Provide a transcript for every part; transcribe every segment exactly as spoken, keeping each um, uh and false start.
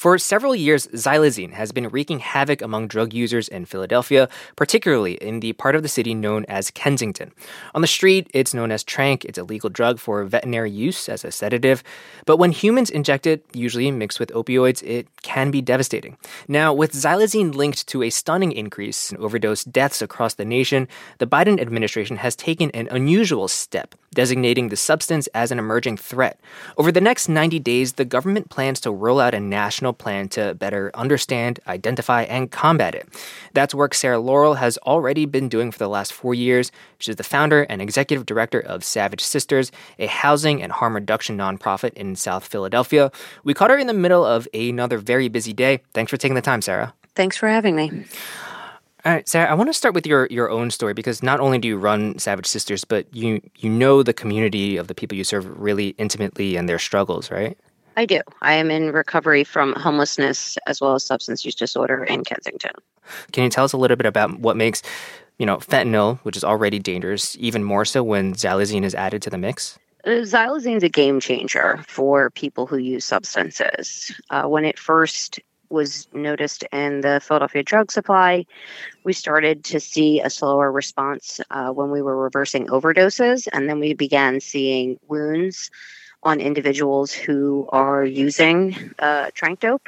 For several years, xylazine has been wreaking havoc among drug users in Philadelphia, particularly in the part of the city known as Kensington. On the street, it's known as Tranq. It's a legal drug for veterinary use as a sedative. But when humans inject it, usually mixed with opioids, it can be devastating. Now, with xylazine linked to a stunning increase in overdose deaths across the nation, the Biden administration has taken an unusual step, designating the substance as an emerging threat. Over the next ninety days, the government plans to roll out a national plan to better understand, identify, and combat it. That's work Sarah Laurel has already been doing for the last four years. She's the founder and executive director of Savage Sisters, a housing and harm reduction nonprofit in South Philadelphia. We caught her in the middle of another very busy day. Thanks for taking the time, Sarah. Thanks for having me. All right, Sarah, I want to start with your, your own story because not only do you run Savage Sisters, but you you know the community of the people you serve really intimately and their struggles, right? I do. I am in recovery from homelessness as well as substance use disorder in Kensington. Can you tell us a little bit about what makes, you know, fentanyl, which is already dangerous, even more so when xylazine is added to the mix? Uh, Xylazine is a game changer for people who use substances. Uh, when it first was noticed in the Philadelphia drug supply, we started to see a slower response uh, when we were reversing overdoses, and then we began seeing wounds on individuals who are using uh, tranq dope.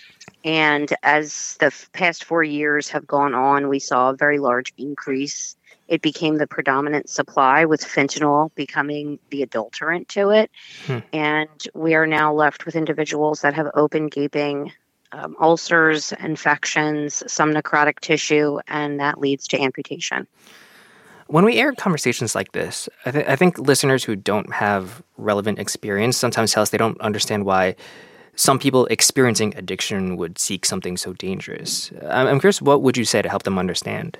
And as the f- past four years have gone on, we saw a very large increase. It became the predominant supply, with fentanyl becoming the adulterant to it. Hmm. And we are now left with individuals that have open, gaping um, ulcers, infections, some necrotic tissue, and that leads to amputation. When we air conversations like this, I, th- I think listeners who don't have relevant experience sometimes tell us they don't understand why some people experiencing addiction would seek something so dangerous. I'm, I'm curious, what would you say to help them understand?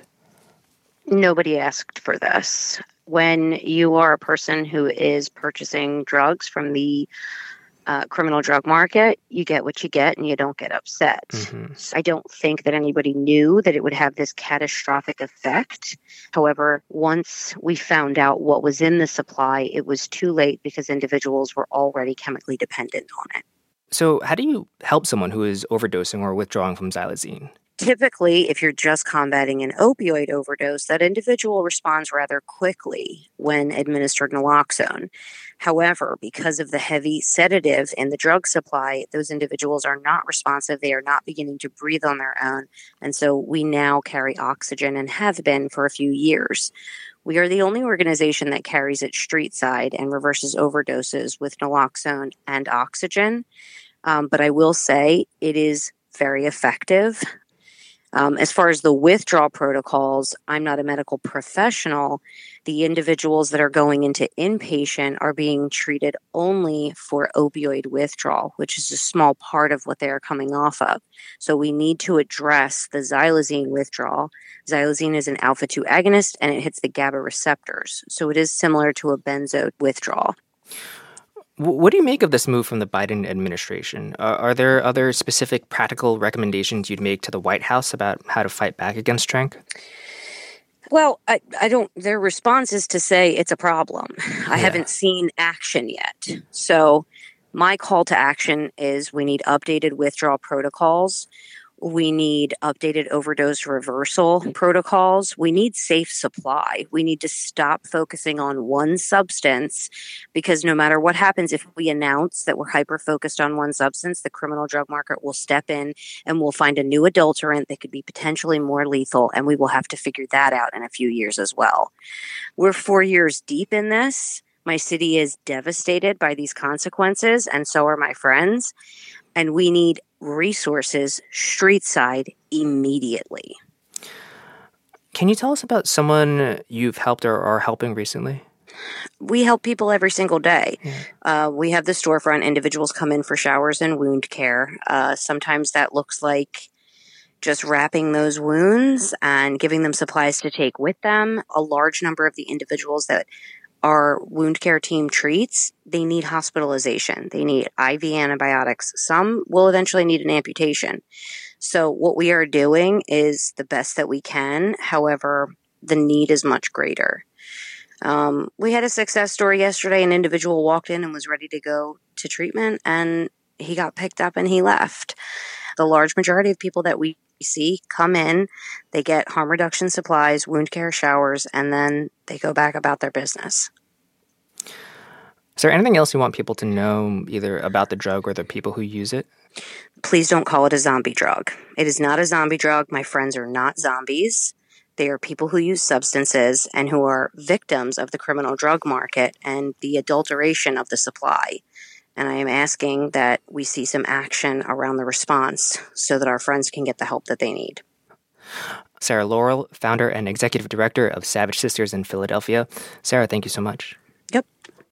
Nobody asked for this. When you are a person who is purchasing drugs from the uh, criminal drug market, you get what you get and you don't get upset. Mm-hmm. I don't think that anybody knew that it would have this catastrophic effect. However, once we found out what was in the supply, it was too late because individuals were already chemically dependent on it. So how do you help someone who is overdosing or withdrawing from xylazine? Typically, if you're just combating an opioid overdose, that individual responds rather quickly when administered naloxone. However, because of the heavy sedative in the drug supply, those individuals are not responsive. They are not beginning to breathe on their own. And so we now carry oxygen and have been for a few years. We are the only organization that carries it street side and reverses overdoses with naloxone and oxygen. Um, but I will say it is very effective. Um, as far as the withdrawal protocols, I'm not a medical professional. The individuals that are going into inpatient are being treated only for opioid withdrawal, which is a small part of what they are coming off of. So we need to address the xylazine withdrawal. Xylazine is an alpha two agonist, and it hits the GABA receptors. So it is similar to a benzo withdrawal. What do you make of this move from the Biden administration? Uh, are there other specific practical recommendations you'd make to the White House about how to fight back against tranq? Well, I, I don't, their response is to say it's a problem. I yeah. haven't seen action yet. So my call to action is we need updated withdrawal protocols. We need updated overdose reversal protocols. We need safe supply. We need to stop focusing on one substance, because no matter what happens, if we announce that we're hyper-focused on one substance, the criminal drug market will step in and we'll find a new adulterant that could be potentially more lethal, and we will have to figure that out in a few years as well. We're four years deep in this. My city is devastated by these consequences, and so are my friends. And we need resources street side immediately. Can you tell us about someone you've helped or are helping recently? We help people every single day. Yeah. Uh, we have the storefront. Individuals come in for showers and wound care. Uh, sometimes that looks like just wrapping those wounds and giving them supplies to take with them. A large number of the individuals that our wound care team treats, they need hospitalization. They need I V antibiotics. Some will eventually need an amputation. So what we are doing is the best that we can. However, the need is much greater. Um, we had a success story yesterday. An individual walked in and was ready to go to treatment, and he got picked up and he left. The large majority of people that we see come in, they get harm reduction supplies, wound care showers, and then they go back about their business. Is there anything else you want people to know, either about the drug or the people who use it? Please don't call it a zombie drug. It is not a zombie drug. My friends are not zombies. They are people who use substances and who are victims of the criminal drug market and the adulteration of the supply. And I am asking that we see some action around the response so that our friends can get the help that they need. Sarah Laurel, founder and executive director of Savage Sisters in Philadelphia. Sarah, thank you so much.